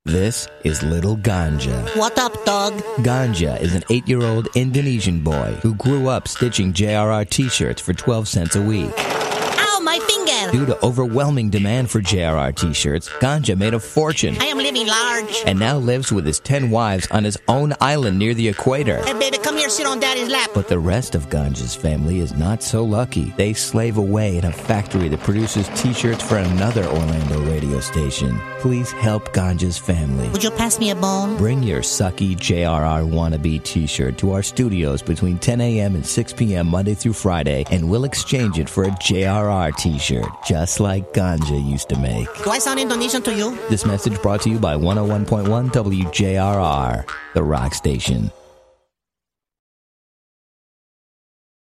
This is Little Ganja. What up, dog? Ganja is an 8-year-old Indonesian boy who grew up stitching JRR t-shirts for 12 cents a week. Ow, my finger! Due to overwhelming demand for JRR t-shirts, Ganja made a fortune. I am living large. And now lives with his 10 wives on his own island near the equator. Hey, baby, come here, sit on daddy's lap. But the rest of Ganja's family is not so lucky. They slave away in a factory that produces t-shirts for another Orlando radio station. Please help Ganja's family. Would you pass me a bone? Bring your sucky JRR wannabe t-shirt to our studios between 10 a.m. and 6 p.m. Monday through Friday, and we'll exchange it for a JRR t-shirt, just like Ganja used to make. Do I sound Indonesian to you? This message brought to you by 101.1 WJRR, the rock station.